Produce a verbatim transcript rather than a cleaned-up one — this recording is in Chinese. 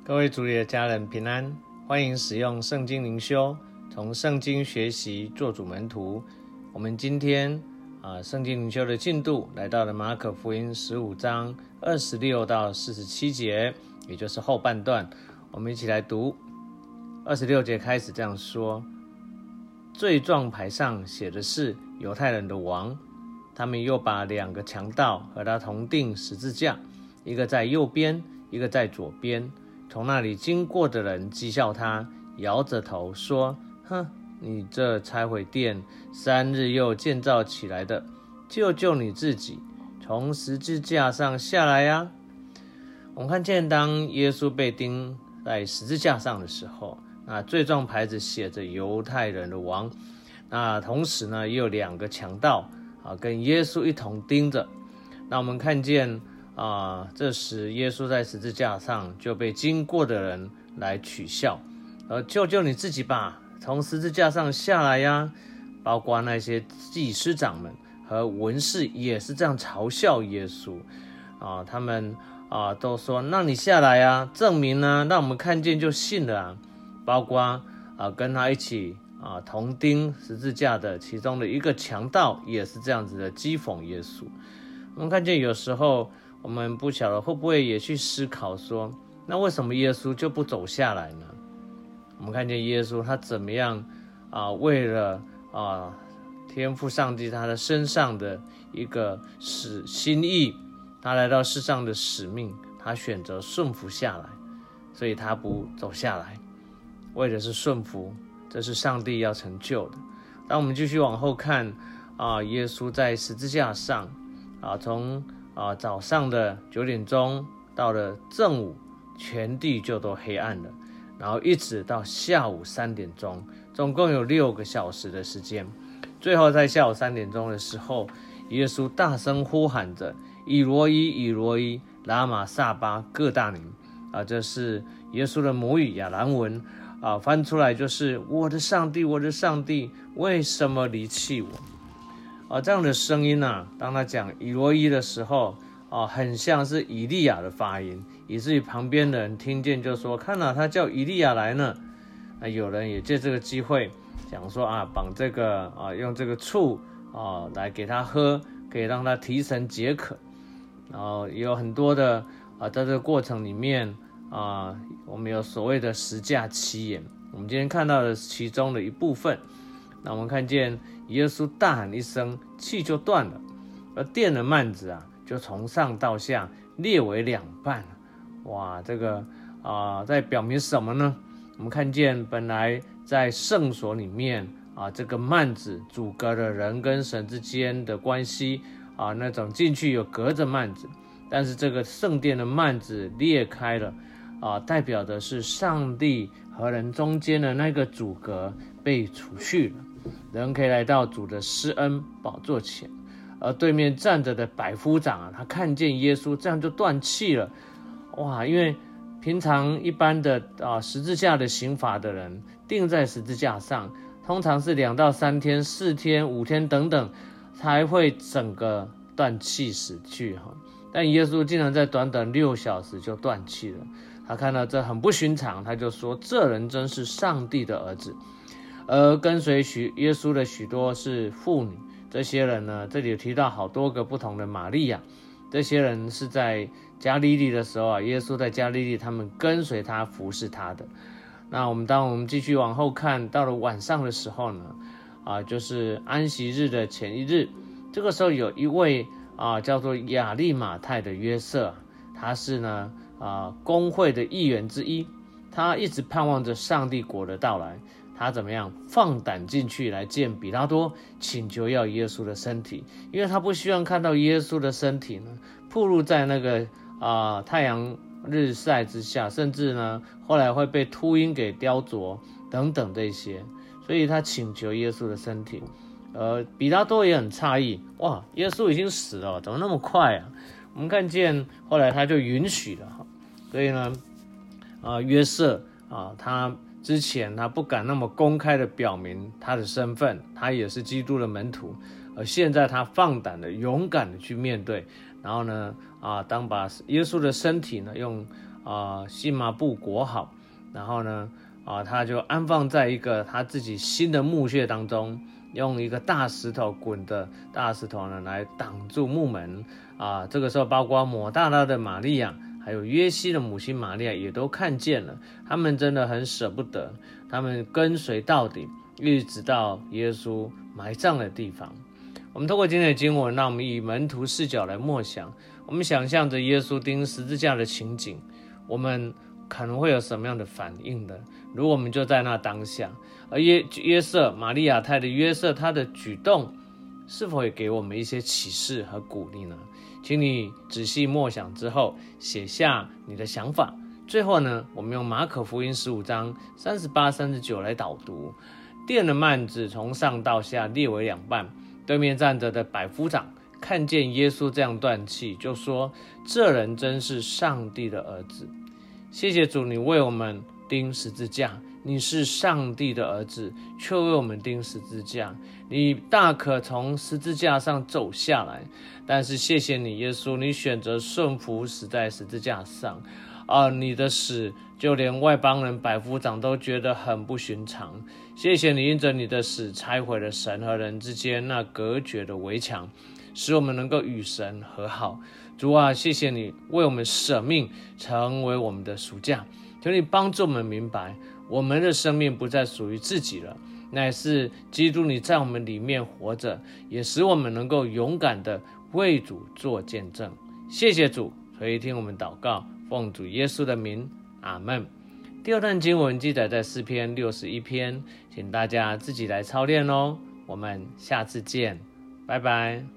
各位主里的家人平安，欢迎使用圣经灵修，从圣经学习做主门徒。我们今天啊，圣经灵修的进度来到了马可福音十五章二十六到四十七节，也就是后半段。我们一起来读二十六节开始这样说：罪状牌上写的是犹太人的王，他们又把两个强盗和他同钉十字架，一个在右边，一个在左边。从那里经过的人讥笑他，摇着头说：哼，你这拆毁殿三日又建造起来的，救救你自己，从十字架上下来呀！我们看见当耶稣被钉在十字架上的时候，那罪状牌子写着犹太人的王，那同时呢也有两个强盗啊跟耶稣一同钉着。那我们看见啊，这时耶稣在十字架上就被经过的人来取笑，而救救你自己吧，从十字架上下来呀！包括那些祭司长们和文士也是这样嘲笑耶稣啊，他们啊都说：那你下来啊，证明呢、啊，让我们看见就信了啊！包括啊跟他一起啊同钉十字架的其中的一个强盗也是这样子的讥讽耶稣。我们看见有时候我们不晓得会不会也去思考说，那为什么耶稣就不走下来呢？我们看见耶稣他怎么样啊，为了啊天父上帝他的身上的一个使心意，他来到世上的使命，他选择顺服下来，所以他不走下来，为的是顺服，这是上帝要成就的。当我们继续往后看啊，耶稣在十字架上啊，从啊，早上的九点钟到了正午，全地就都黑暗了，然后一直到下午三点钟，总共有六个小时的时间。最后在下午三点钟的时候，耶稣大声呼喊着：以罗伊，以罗伊，拉玛撒巴各大尼。啊，这是耶稣的母语亚兰文啊，翻出来就是：我的上帝，我的上帝，为什么离弃我？啊，这样的声音啊，当他讲以罗伊的时候啊，很像是以利亚的发音，以至于旁边的人听见就说：看啊，他叫以利亚来呢。那有人也借这个机会讲说啊，绑这个啊，用这个醋啊来给他喝，可以让他提神解渴。然后也有很多的啊，在这个过程里面啊，我们有所谓的十架七言，我们今天看到的其中的一部分。那我们看见耶稣大喊一声，气就断了，而殿的幔子啊，就从上到下裂为两半。哇，这个啊、呃，在表明什么呢？我们看见本来在圣所里面啊，这个幔子阻隔了人跟神之间的关系啊，那种进去有隔着幔子，但是这个圣殿的幔子裂开了啊，代表的是上帝和人中间的那个阻隔被除去了。人可以来到主的施恩宝座前，而对面站着的百夫长啊，他看见耶稣这样就断气了。哇，因为平常一般的啊十字架的刑罚的人钉在十字架上，通常是两到三天、四天、五天等等才会整个断气死去哈。但耶稣竟然在短短六小时就断气了。他看到这很不寻常，他就说：这人真是上帝的儿子。而跟随许耶稣的许多是妇女，这些人呢，这里有提到好多个不同的玛利亚，这些人是在加利利的时候啊，耶稣在加利利，他们跟随他服侍他的。那我们当我们继续往后看，到了晚上的时候呢，啊，就是安息日的前一日，这个时候有一位啊叫做亚利马太的约瑟，他是呢啊公会的议员之一，他一直盼望着上帝国的到来。他怎么样放胆进去来见比拉多，请求要耶稣的身体，因为他不希望看到耶稣的身体呢暴露在那个啊、呃、太阳日晒之下，甚至呢后来会被秃鹰给雕琢等等这些，所以他请求耶稣的身体。呃，比拉多也很诧异，哇，耶稣已经死了，怎么那么快啊？我们看见后来他就允许了，所以呢，啊、呃、约瑟啊、呃、他。之前他不敢那么公开的表明他的身份，他也是基督的门徒，而现在他放胆的、勇敢的去面对，然后呢，啊，当把耶稣的身体呢用啊细麻布裹好，然后呢啊他就安放在一个他自己新的墓穴当中，用一个大石头滚的大石头呢来挡住墓门啊。这个时候包括抹大拉的玛利亚还有约西的母亲玛利亚也都看见了，他们真的很舍不得，他们跟随到底，一直到耶稣埋葬的地方。我们透过今天的经文，让我们以门徒视角来默想，我们想象着耶稣钉十字架的情景，我们可能会有什么样的反应呢？如果我们就在那当下，而约约瑟玛利亚太的约瑟，他的举动是否也给我们一些启示和鼓励呢？请你仔细默想之后，写下你的想法。最后呢，我们用马可福音十五章三十八、三十九来导读。殿的幔子从上到下裂为两半，对面站着的百夫长看见耶稣这样断气，就说：“这人真是上帝的儿子。”谢谢主，你为我们钉十字架，你是上帝的儿子，却为我们钉十字架。你大可从十字架上走下来，但是谢谢你，耶稣，你选择顺服死在十字架上。啊，你的死就连外邦人百夫长都觉得很不寻常。谢谢你，因着你的死拆毁了神和人之间那隔绝的围墙，使我们能够与神和好。主啊，谢谢你为我们舍命，成为我们的赎价。求你帮助我们明白，我们的生命不再属于自己了，乃是基督你在我们里面活着，也使我们能够勇敢的为主做见证。谢谢主，垂听我们祷告，奉主耶稣的名，阿们。第二段经文记载在诗篇六十一篇，请大家自己来操练哦。我们下次见，拜拜。